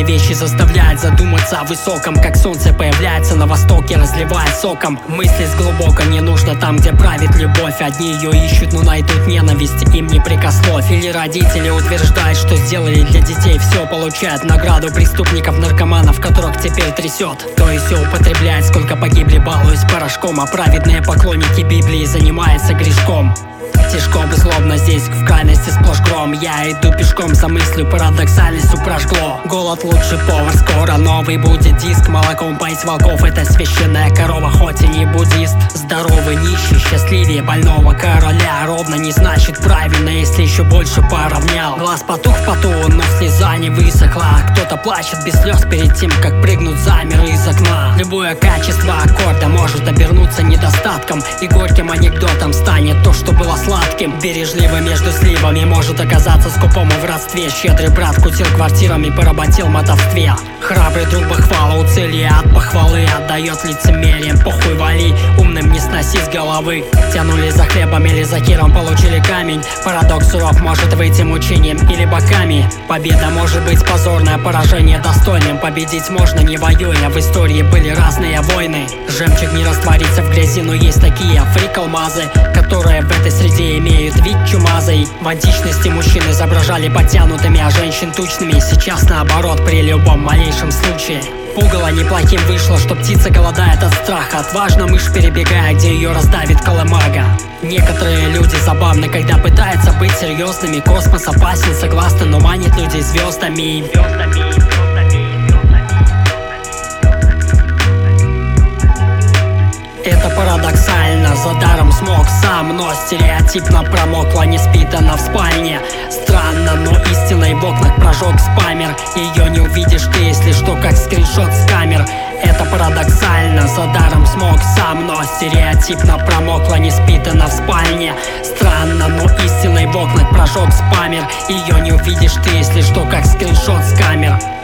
вещи заставляют задуматься о высоком, как солнце появляется на востоке, разливает соком. Мысли с глубоко не нужно там, где правит любовь. Одни ее ищут, но найдут ненависть, им не прикословь. Или родители утверждают, что сделали для детей все, получают награду преступников, наркоманов, которых теперь трясет. То есть все употребляет, сколько погибли, балуясь порошком. А праведные поклонники Библии занимаются грешком. Тяжко бы злобно здесь, в крайности сплошь гром. Я иду пешком за мыслью, парадоксальностью прожгло. Голод лучший повар, скоро новый будет диск. Молоком поить волков, это священная корова, хоть и не буддист. Здоровый нищий, счастливее больного короля. Ровно не значит правильно, если еще больше поравнял. Глаз потух в поту, но слеза не высохла. Кто-то плачет без слез перед тем, как прыгнуть замер из окна. Любое качество аккорда может обернуться недостатком, и горьким анекдотом станет то, что было сладким. Бережливый между сливами может оказаться скупому в родстве. Щедрый брат кутил квартирами, поработил в мотовстве. Храбрый друг похвала у цели, от похвалы отдает лицемерием. Похуй вали, умным не сноси с головы. Тянули за хлебом или за киром, получили камень. Парадокс суров может выйти мучением или боками. Победа может быть позорная, поражение достойным. Победить можно не воюя, в истории были разные войны. Жемчуг не растворится в грязи, но есть такие фрикалмазы, которые в этой среде имеют вид чумазый. В античности мужчин изображали подтянутыми, а женщин тучными. Сейчас наоборот, при любом малейшем случае. Пугало неплохим вышло, что птица голодает от страха. Отважно мышь перебегая, где ее раздавит колымага. Некоторые люди забавны, когда пытаются быть серьезными. Космос опасен, согласны, но манит людей звездами. Это парадоксально, за даром смог сам, но стереотипно промокла, не спитана в спальне. Странно, но истиной в окнах прожег спамер. Ее не увидишь ты, если что, как скриншот с камер. Это парадоксально, за даром смог сам, но стереотипно промокла, не спитана в спальне. Странно, но истиной в окнах прожег спамер. Ее не увидишь ты, если что, как скриншот с камер.